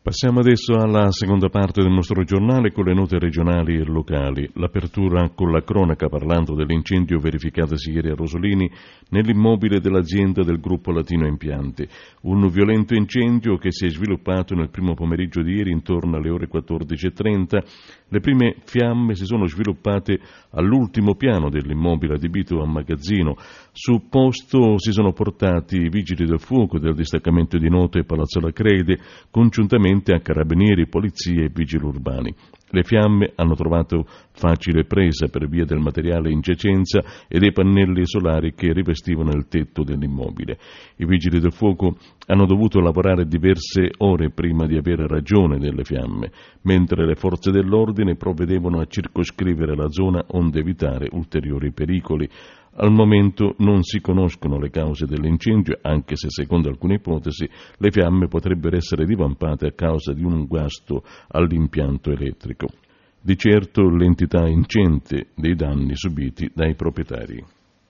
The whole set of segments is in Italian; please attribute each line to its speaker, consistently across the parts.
Speaker 1: Passiamo adesso alla seconda parte del nostro giornale con le note regionali e locali. L'apertura con la cronaca parlando dell'incendio verificatosi ieri a Rosolini nell'immobile dell'azienda del gruppo Latino Impianti. Un violento incendio che si è sviluppato nel primo pomeriggio di ieri intorno alle ore 14:30. Le prime fiamme si sono sviluppate all'ultimo piano dell'immobile adibito a magazzino. Sul posto si sono portati i vigili del fuoco del distaccamento di Noto e Palazzo La Crede, congiuntamente a carabinieri, polizie e vigili urbani. Le fiamme hanno trovato facile presa per via del materiale in giacenza e dei pannelli solari che rivestivano il tetto dell'immobile. I vigili del fuoco hanno dovuto lavorare diverse ore prima di avere ragione delle fiamme, mentre le forze dell'ordine provvedevano a circoscrivere la zona onde evitare ulteriori pericoli. Al momento non si conoscono le cause dell'incendio, anche se secondo alcune ipotesi le fiamme potrebbero essere divampate a causa di un guasto all'impianto elettrico. Di certo l'entità ingente dei danni subiti dai proprietari.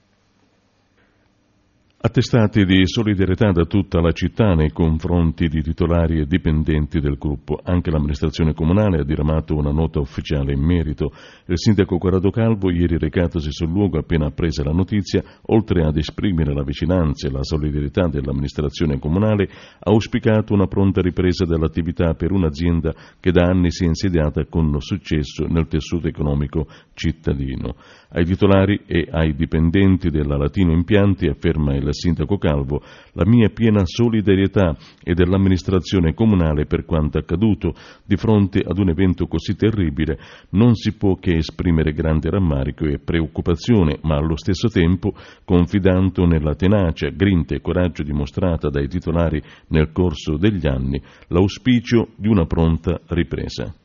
Speaker 1: Attestati di solidarietà da tutta la città nei confronti di titolari e dipendenti del gruppo. Anche l'amministrazione comunale ha diramato una nota ufficiale in merito. Il sindaco Corrado Calvo, ieri recatosi sul luogo appena appresa la notizia, oltre ad esprimere la vicinanza e la solidarietà dell'amministrazione comunale, ha auspicato una pronta ripresa dell'attività per un'azienda che da anni si è insediata con successo nel tessuto economico cittadino. Ai titolari e ai dipendenti della Latino Impianti, afferma il sindaco Calvo, la mia piena solidarietà e dell'amministrazione comunale per quanto accaduto. Di fronte ad un evento così terribile non si può che esprimere grande rammarico e preoccupazione, ma allo stesso tempo, confidando nella tenacia, grinta e coraggio dimostrata dai titolari nel corso degli anni, l'auspicio di una pronta ripresa.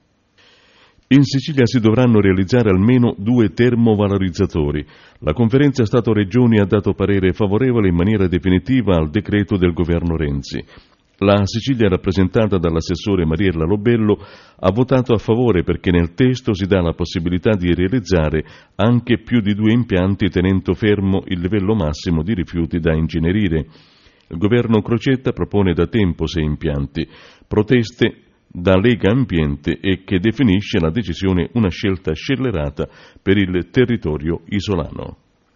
Speaker 1: In Sicilia si dovranno realizzare almeno 2 termovalorizzatori. La Conferenza Stato-Regioni ha dato parere favorevole in maniera definitiva al decreto del governo Renzi. La Sicilia, rappresentata dall'assessore Mariella Lobello, ha votato a favore perché nel testo si dà la possibilità di realizzare anche più di 2 impianti tenendo fermo il livello massimo di rifiuti da incenerire. Il governo Crocetta propone da tempo 6 impianti. Proteste da Lega Ambiente e che definisce la decisione una scelta scellerata per il territorio isolano.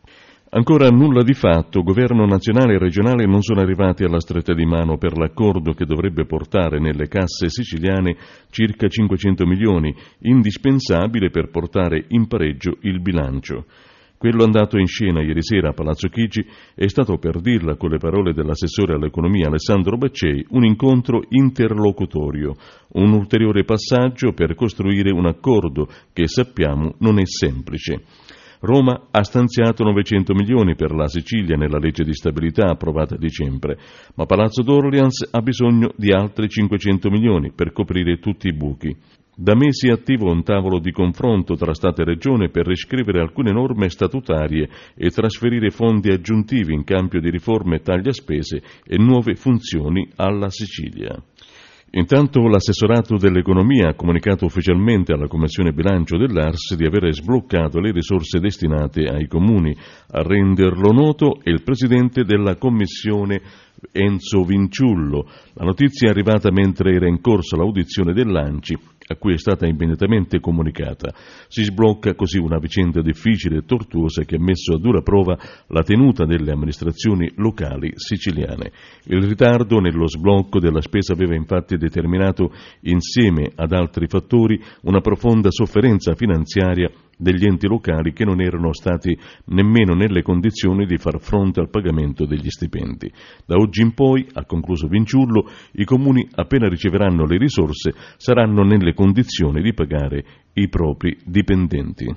Speaker 1: Ancora nulla di fatto, governo nazionale e regionale non sono arrivati alla stretta di mano per l'accordo che dovrebbe portare nelle casse siciliane circa 500 milioni, indispensabile per portare in pareggio il bilancio. Quello andato in scena ieri sera a Palazzo Chigi è stato, per dirla con le parole dell'assessore all'economia Alessandro Baccei, un incontro interlocutorio, un ulteriore passaggio per costruire un accordo che sappiamo non è semplice. Roma ha stanziato 900 milioni per la Sicilia nella legge di stabilità approvata a dicembre, ma Palazzo d'Orleans ha bisogno di altri 500 milioni per coprire tutti i buchi. Da mesi è attivo un tavolo di confronto tra Stato e Regione per riscrivere alcune norme statutarie e trasferire fondi aggiuntivi in cambio di riforme, tagli a spese e nuove funzioni alla Sicilia. Intanto l'assessorato dell'economia ha comunicato ufficialmente alla Commissione Bilancio dell'ARS di aver sbloccato le risorse destinate ai comuni. A renderlo noto è il presidente della Commissione Enzo Vinciullo. La notizia è arrivata mentre era in corso l'audizione dell'ANCI, a cui è stata immediatamente comunicata. Si sblocca così una vicenda difficile e tortuosa che ha messo a dura prova la tenuta delle amministrazioni locali siciliane. Il ritardo nello sblocco della spesa aveva infatti determinato, insieme ad altri fattori, una profonda sofferenza finanziaria degli enti locali che non erano stati nemmeno nelle condizioni di far fronte al pagamento degli stipendi. Da oggi in poi, ha concluso Vinciullo, i comuni, appena riceveranno le risorse, saranno nelle condizioni di pagare i propri dipendenti.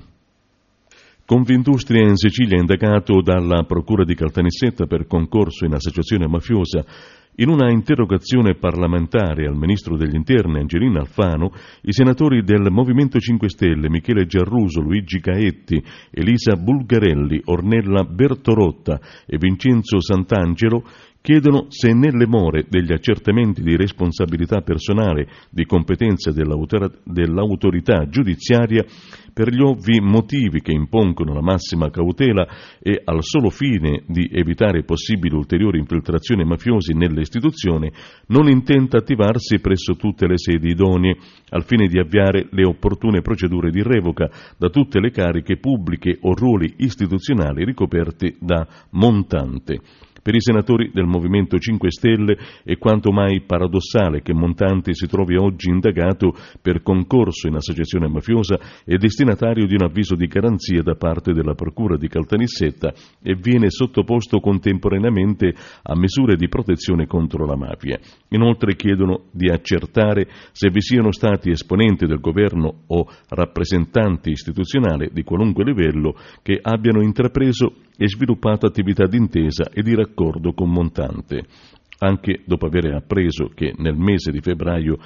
Speaker 1: Confindustria in Sicilia è indagato dalla Procura di Caltanissetta per concorso in associazione mafiosa. In una interrogazione parlamentare al Ministro degli Interni Angelina Alfano, i senatori del Movimento 5 Stelle Michele Giarruso, Luigi Caetti, Elisa Bulgarelli, Ornella Bertorotta e Vincenzo Sant'Angelo chiedono se nelle more degli accertamenti di responsabilità personale di competenza dell'autorità giudiziaria, per gli ovvi motivi che impongono la massima cautela e al solo fine di evitare possibili ulteriori infiltrazioni mafiosi nelle istituzioni, non intenta attivarsi presso tutte le sedi idonee al fine di avviare le opportune procedure di revoca da tutte le cariche pubbliche o ruoli istituzionali ricoperti da Montante. Per i senatori del Movimento 5 Stelle è quanto mai paradossale che Montante si trovi oggi indagato per concorso in associazione mafiosa e destinatario di un avviso di garanzia da parte della Procura di Caltanissetta e viene sottoposto contemporaneamente a misure di protezione contro la mafia. Inoltre chiedono di accertare se vi siano stati esponenti del governo o rappresentanti istituzionali di qualunque livello che abbiano intrapreso e sviluppato attività d'intesa e di raccordo con Montante, anche dopo aver appreso che nel mese di febbraio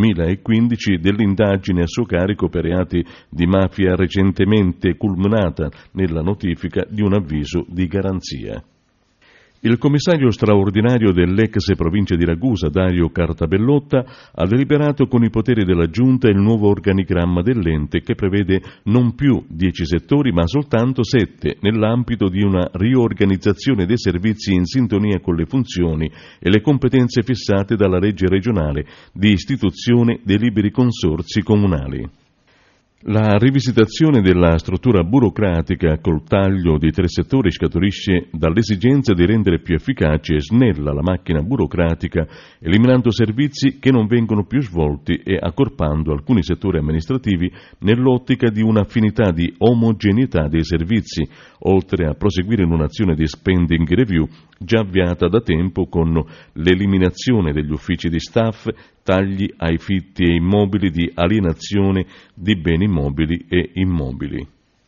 Speaker 1: 2015 dell'indagine a suo carico per reati di mafia recentemente culminata nella notifica di un avviso di garanzia. Il commissario straordinario dell'ex provincia di Ragusa, Dario Cartabellotta, ha deliberato con i poteri della Giunta il nuovo organigramma dell'ente che prevede non più 10 settori ma soltanto 7 nell'ambito di una riorganizzazione dei servizi in sintonia con le funzioni e le competenze fissate dalla legge regionale di istituzione dei liberi consorzi comunali. La rivisitazione della struttura burocratica col taglio di 3 settori scaturisce dall'esigenza di rendere più efficace e snella la macchina burocratica, eliminando servizi che non vengono più svolti e accorpando alcuni settori amministrativi nell'ottica di un'affinità di omogeneità dei servizi, oltre a proseguire in un'azione di spending review già avviata da tempo con l'eliminazione degli uffici di staff, tagli ai fitti e immobili di alienazione di beni mobili e immobili.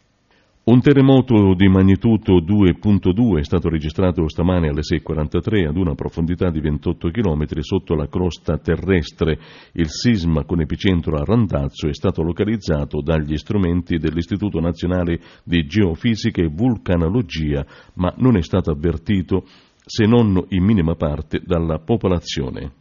Speaker 1: Un terremoto di magnitudo 2.2 è stato registrato stamane alle 6.43 ad una profondità di 28 km sotto la crosta terrestre. Il sisma con epicentro a Randazzo è stato localizzato dagli strumenti dell'Istituto Nazionale di Geofisica e Vulcanologia, ma non è stato avvertito, se non in minima parte, dalla popolazione.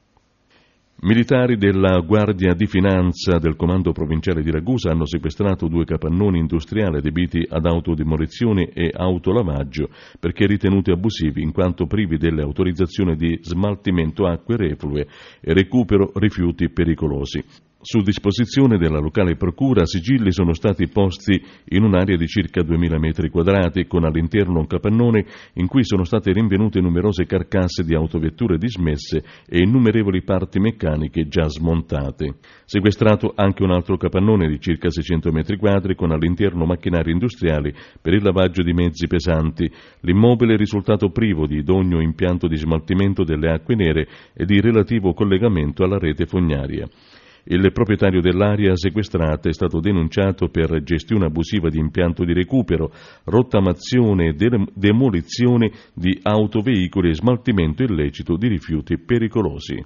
Speaker 1: Militari della Guardia di Finanza del Comando Provinciale di Ragusa hanno sequestrato 2 capannoni industriali adibiti ad autodemolizione e autolavaggio perché ritenuti abusivi in quanto privi delle autorizzazioni di smaltimento acque reflue e recupero rifiuti pericolosi. Su disposizione della locale procura, sigilli sono stati posti in un'area di circa 2000 metri quadrati, con all'interno un capannone in cui sono state rinvenute numerose carcasse di autovetture dismesse e innumerevoli parti meccaniche già smontate. Sequestrato anche un altro capannone di circa 600 metri quadri, con all'interno macchinari industriali per il lavaggio di mezzi pesanti. L'immobile è risultato privo di idoneo impianto di smaltimento delle acque nere e di relativo collegamento alla rete fognaria. Il proprietario dell'area sequestrata è stato denunciato per gestione abusiva di impianto di recupero, rottamazione e demolizione di autoveicoli e smaltimento illecito di rifiuti pericolosi.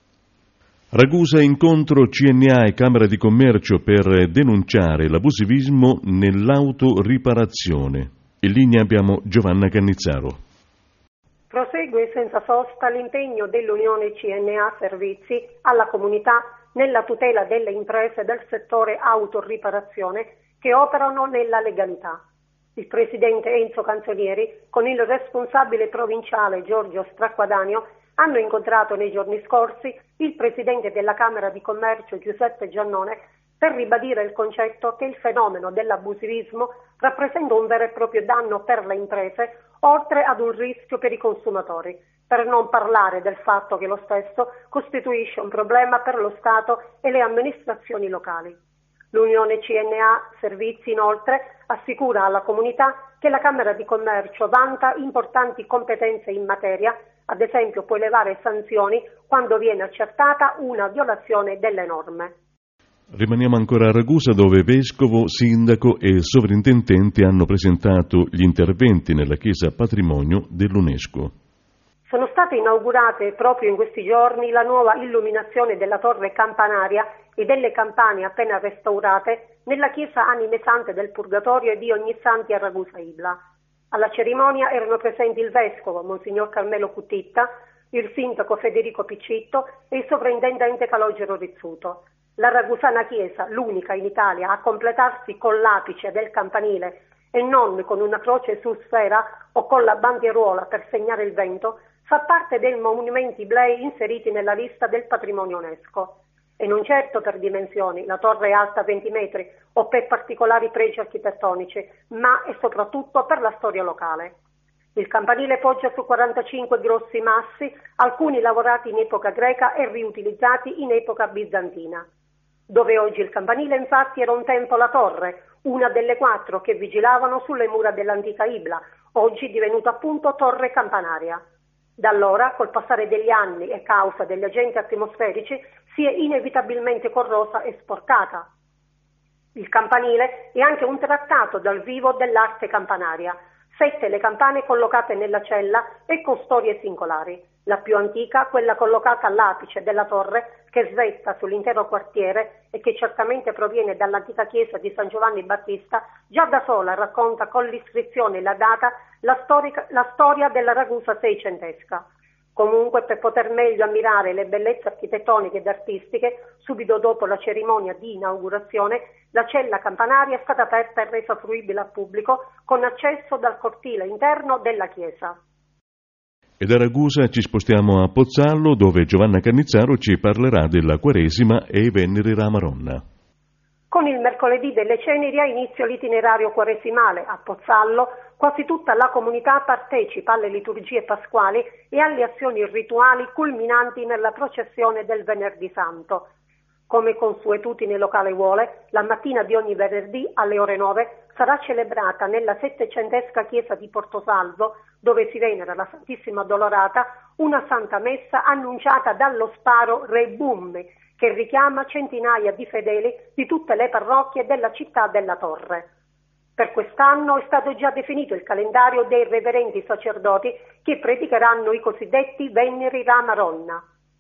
Speaker 1: Ragusa incontro CNA e Camera di Commercio per denunciare l'abusivismo nell'autoriparazione. In linea abbiamo Giovanna Cannizzaro.
Speaker 2: Prosegue senza sosta l'impegno dell'Unione CNA Servizi alla comunità nella tutela delle imprese del settore autoriparazione che operano nella legalità. Il presidente Enzo Canzonieri con il responsabile provinciale Giorgio Stracquadanio hanno incontrato nei giorni scorsi il presidente della Camera di Commercio Giuseppe Giannone per ribadire il concetto che il fenomeno dell'abusivismo rappresenta un vero e proprio danno per le imprese, oltre ad un rischio per i consumatori, per non parlare del fatto che lo stesso costituisce un problema per lo Stato e le amministrazioni locali. L'Unione CNA Servizi, inoltre, assicura alla comunità che la Camera di Commercio vanta importanti competenze in materia, ad esempio può elevare sanzioni quando viene accertata una violazione delle norme.
Speaker 1: Rimaniamo ancora a Ragusa, dove vescovo, sindaco e sovrintendente hanno presentato gli interventi nella chiesa patrimonio dell'UNESCO.
Speaker 2: Sono state inaugurate proprio in questi giorni la nuova illuminazione della torre campanaria e delle campane appena restaurate nella chiesa Anime Sante del Purgatorio e di Ognissanti a Ragusa Ibla. Alla cerimonia erano presenti il vescovo, Monsignor Carmelo Cuttitta, il sindaco Federico Piccitto e il sovrintendente Calogero Rizzuto. La ragusana chiesa, l'unica in Italia a completarsi con l'apice del campanile e non con una croce su sfera o con la bandieruola per segnare il vento, fa parte dei monumenti Iblei inseriti nella lista del patrimonio UNESCO. E non certo per dimensioni, la torre è alta 20 metri, o per particolari pregi architettonici, ma e soprattutto per la storia locale. Il campanile poggia su 45 grossi massi, alcuni lavorati in epoca greca e riutilizzati in epoca bizantina. Dove oggi il campanile infatti era un tempo la torre, una delle 4 che vigilavano sulle mura dell'antica Ibla, oggi divenuta appunto torre campanaria. Da allora, col passare degli anni e causa degli agenti atmosferici, si è inevitabilmente corrosa e sporcata. Il campanile è anche un trattato dal vivo dell'arte campanaria. 7 le campane collocate nella cella e con storie singolari. La più antica, quella collocata all'apice della torre, che svetta sull'intero quartiere e che certamente proviene dall'antica chiesa di San Giovanni Battista, già da sola racconta con l'iscrizione e la data la storia della Ragusa seicentesca. Comunque, per poter meglio ammirare le bellezze architettoniche ed artistiche, subito dopo la cerimonia di inaugurazione, la cella campanaria è stata aperta e resa fruibile al pubblico con accesso dal cortile interno della chiesa.
Speaker 1: E da Ragusa ci spostiamo a Pozzallo, dove Giovanna Cannizzaro ci parlerà della Quaresima e i Veneri Ramaronna.
Speaker 2: Con il mercoledì delle ceneri ha inizio l'itinerario quaresimale. A Pozzallo quasi tutta la comunità partecipa alle liturgie pasquali e alle azioni rituali culminanti nella processione del Venerdì Santo. Come consuetudine locale vuole, la mattina di ogni venerdì alle ore 9 sarà celebrata nella settecentesca chiesa di Portosalvo, dove si venera la Santissima Addolorata, una santa messa annunciata dallo sparo Re Bummi, che richiama centinaia di fedeli di tutte le parrocchie della città della Torre. Per quest'anno è stato già definito il calendario dei reverenti sacerdoti che predicheranno i cosiddetti Veneri Ramaronna.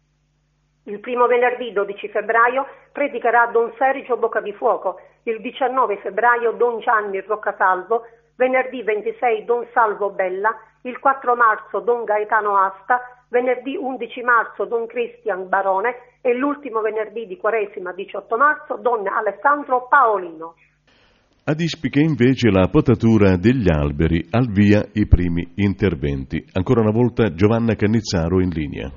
Speaker 2: Il primo venerdì 12 febbraio predicherà Don Sergio Boccavifuoco, il 19 febbraio Don Gianni Roccasalvo, venerdì 26 Don Salvo Bella, il 4 marzo Don Gaetano Asta, venerdì 11 marzo Don Cristian Barone e l'ultimo venerdì di Quaresima 18 marzo Don Alessandro Paolino.
Speaker 1: Ad Ispica invece la potatura degli alberi, al via i primi interventi. Ancora una volta Giovanna Cannizzaro in linea.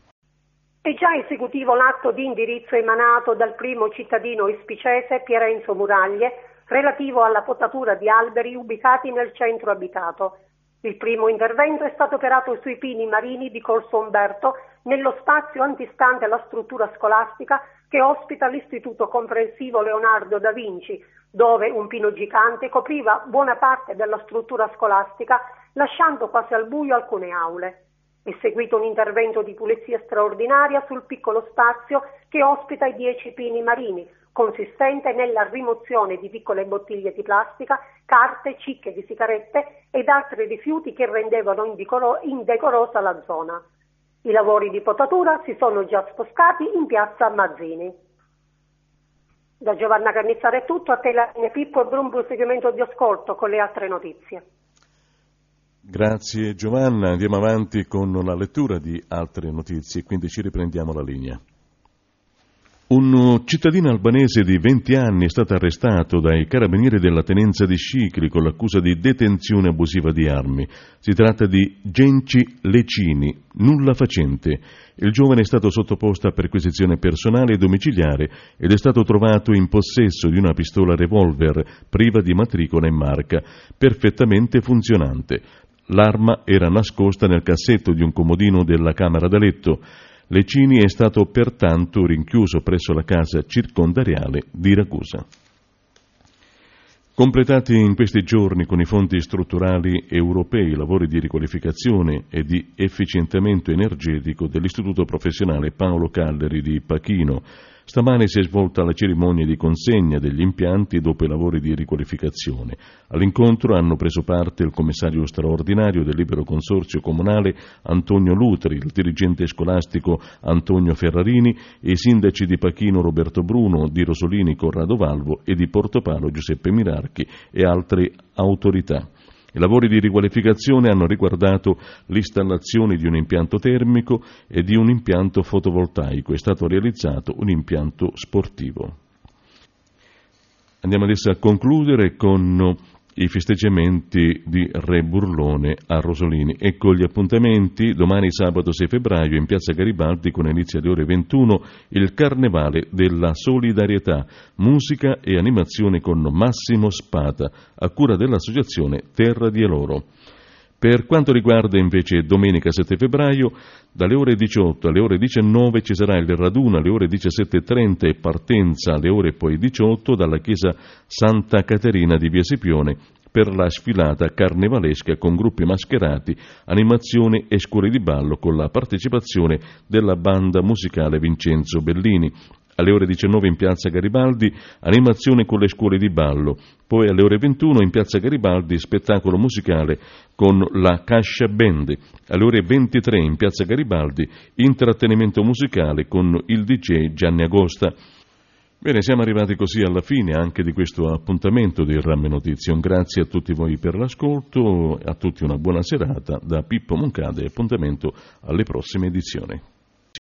Speaker 2: È già esecutivo l'atto di indirizzo emanato dal primo cittadino ispicese Pierenzo Muraglie relativo alla potatura di alberi ubicati nel centro abitato. Il primo intervento è stato operato sui pini marini di Corso Umberto, nello spazio antistante la struttura scolastica che ospita l'Istituto Comprensivo Leonardo da Vinci, dove un pino gigante copriva buona parte della struttura scolastica, lasciando quasi al buio alcune aule. È seguito un intervento di pulizia straordinaria sul piccolo spazio che ospita i 10 pini marini, consistente nella rimozione di piccole bottiglie di plastica, carte, cicche di sigarette ed altri rifiuti che rendevano indecorosa la zona. I lavori di potatura si sono già spostati in piazza Mazzini. Da Giovanna Cannizzaro è tutto, a te la linea Pippo e buon proseguimento di ascolto con le altre notizie.
Speaker 1: Grazie Giovanna, andiamo avanti con la lettura di altre notizie, quindi ci riprendiamo la linea. Un cittadino albanese di 20 anni è stato arrestato dai carabinieri della tenenza di Scicli con l'accusa di detenzione abusiva di armi. Si tratta di Genci Lecini, nulla facente. Il giovane è stato sottoposto a perquisizione personale e domiciliare ed è stato trovato in possesso di una pistola revolver priva di matricola e marca, perfettamente funzionante. L'arma era nascosta nel cassetto di un comodino della camera da letto. Lecini è stato pertanto rinchiuso presso la casa circondariale di Ragusa. Completati in questi giorni con i fondi strutturali europei i lavori di riqualificazione e di efficientamento energetico dell'Istituto Professionale Paolo Calleri di Pachino. Stamane si è svolta la cerimonia di consegna degli impianti dopo i lavori di riqualificazione. All'incontro hanno preso parte il commissario straordinario del Libero Consorzio Comunale Antonio Lutri, il dirigente scolastico Antonio Ferrarini e i sindaci di Pachino Roberto Bruno, di Rosolini Corrado Valvo e di Portopalo Giuseppe Mirarchi e altre autorità. I lavori di riqualificazione hanno riguardato l'installazione di un impianto termico e di un impianto fotovoltaico. È stato realizzato un impianto sportivo. Andiamo adesso a concludere con i festeggiamenti di Re Burlone a Rosolini. Ecco gli appuntamenti: domani sabato 6 febbraio in piazza Garibaldi con inizio alle ore 21 il Carnevale della Solidarietà, musica e animazione con Massimo Spata a cura dell'associazione Terra di Eloro. Per quanto riguarda invece domenica 7 febbraio, dalle ore 18 alle ore 19 ci sarà il raduno alle ore 17.30 e partenza alle ore poi 18 dalla chiesa Santa Caterina di Via Scipione per la sfilata carnevalesca con gruppi mascherati, animazione e scuole di ballo con la partecipazione della banda musicale Vincenzo Bellini. Alle ore 19 in piazza Garibaldi, animazione con le scuole di ballo. Poi alle ore 21 in piazza Garibaldi, spettacolo musicale con la Cascia Band. Alle ore 23 in piazza Garibaldi, intrattenimento musicale con il DJ Gianni Agosta. Bene, siamo arrivati così alla fine anche di questo appuntamento di Ramme Notizie. Un grazie a tutti voi per l'ascolto, a tutti una buona serata da Pippo Moncada e appuntamento alle prossime edizioni.